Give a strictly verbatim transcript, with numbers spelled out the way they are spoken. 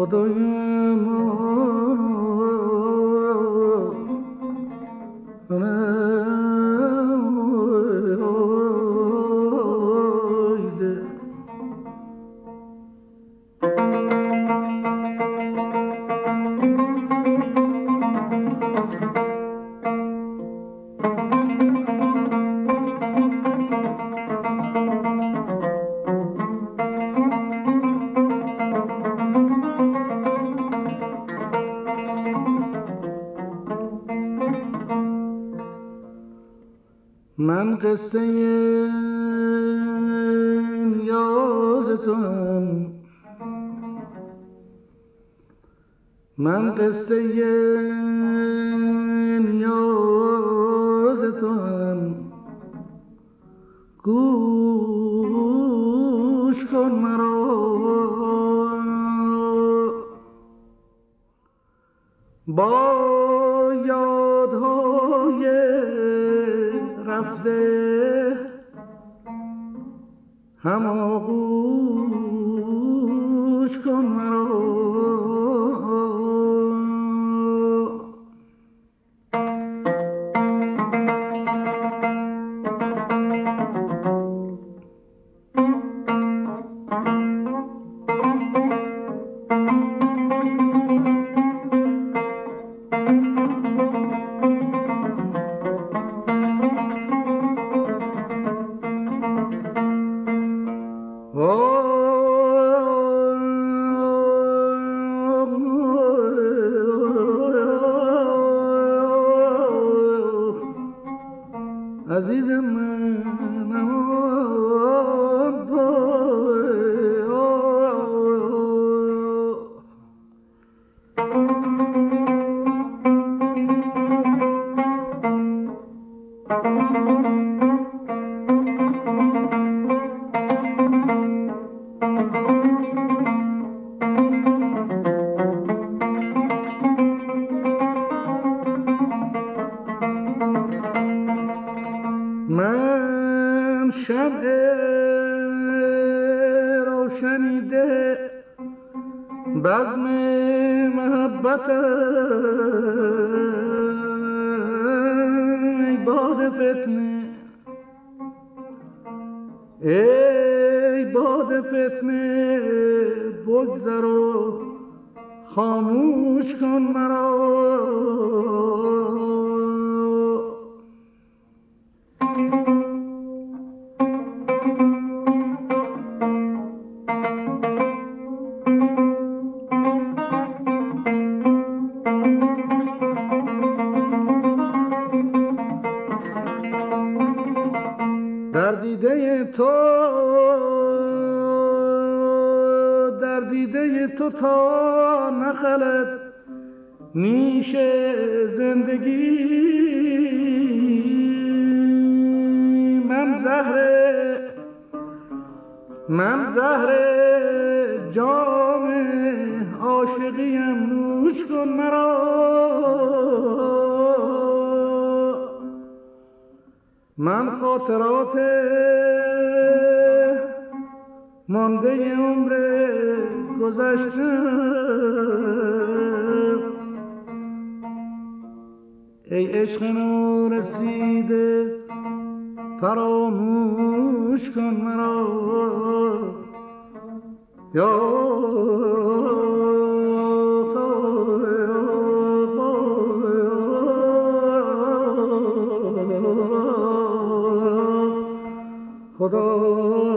خدای من قصه نیاز توام، من قصه نیاز توام، گوش کن مرا با یادهای رفته هماغوش کن مرا. عزیزم من من شمع روشنیده بزم محبتم، ای باد فتنه ای باد فتنه بگذر و خاموش کن مرا. در دیده تو در دیده تو تا نخلد نیش زندگی، من زهر من زهر جام عاشقیم، نوش کن مرا. من خاطرات مانده عمر گذشتم، ای عشق نو رسیده فراموش کن مرا. یا خدا